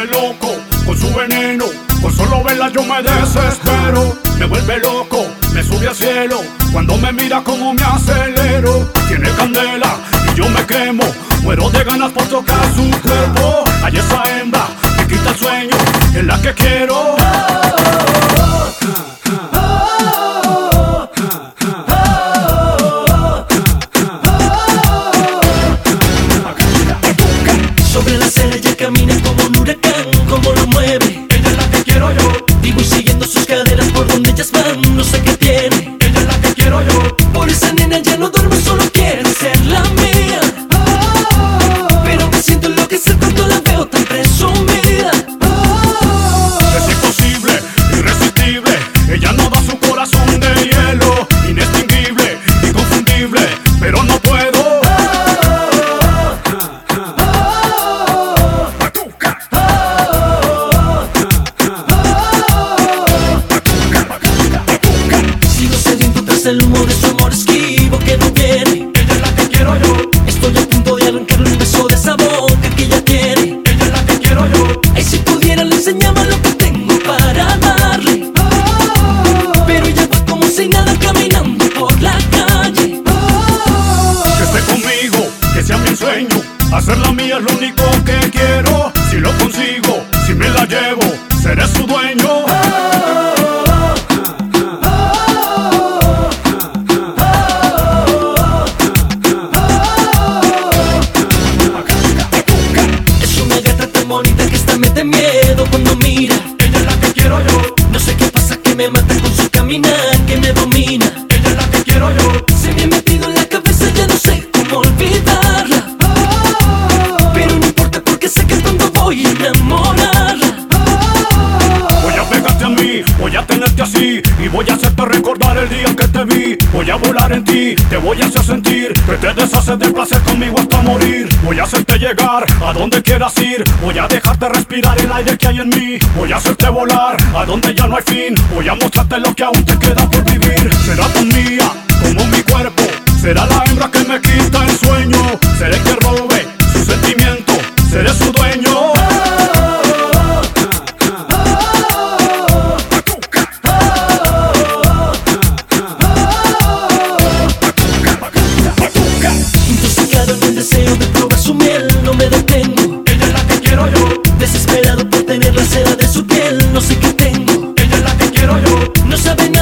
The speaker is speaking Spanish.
vuelve loco con su veneno. Por solo verla yo me desespero. Me vuelve loco, me sube al cielo. Cuando me mira como me acelero. Tiene candela y yo me quemo. Muero de ganas por tocar su cuerpo. Hay esa hembra que quita el sueño, es la que quiero. Sobre la acera ella camina como un huracán, como lo mueve. Ella es la que quiero yo. Y voy siguiendo sus caderas por donde ellas van, no sé qué tiene. Ella es la que quiero yo. Por esa nena ya no duermo, solo quiere ser la mía. Pero me siento enloquecer cuando la veo tan presumida. Es imposible, irresistible. Ella no da su corazón de hielo. Inextinguible, inconfundible, pero no puedo. Sigo sediento tras el humo de su amor esquivo que no viene. Ella es la que quiero yo. Estoy a punto de arrancarle un beso de esa boca que ella tiene. Ella es la que quiero yo. Ay, si pudiera le enseñaba lo que tengo para darle. Pero ella va como si nada caminando por la calle. Que esté conmigo, que sea mi sueño. Hacerla mía es lo único que quiero. Si lo consigo, si me la llevo, seré su dueño. Es una gata tan bonita que esta me da miedo cuando mira. Ella es la que quiero yo. No sé qué pasa que me mata con su caminar, que me domina. Ella es la que quiero yo. Se me ha metido en la cabeza, ya no sé cómo olvidarla. Pero no importa porque sé que pronto voy a enamorarla. Voy a pegarte a mí, voy a tenerte así. Y voy a hacerte recordar el día que te vi. Voy a volar en ti, te voy a hacer sentir que te deshaces de placer conmigo hasta morir. Voy a hacerte llegar a donde quieras ir. Voy a dejarte respirar el aire que hay en mí. Voy a hacerte volar a donde ya no hay fin. Voy a mostrarte lo que aún te queda por vivir. Será tan mía como mi cuerpo. Será la hembra que me quita el sueño. Seré el que robe su sentimiento. Seré su dueño. Intoxicado en el deseo de probar su miel, no me detengo. Ella es la que quiero yo. Desesperado por tener la seda de su piel, no sé qué tengo. Ella es la que quiero yo. No sabe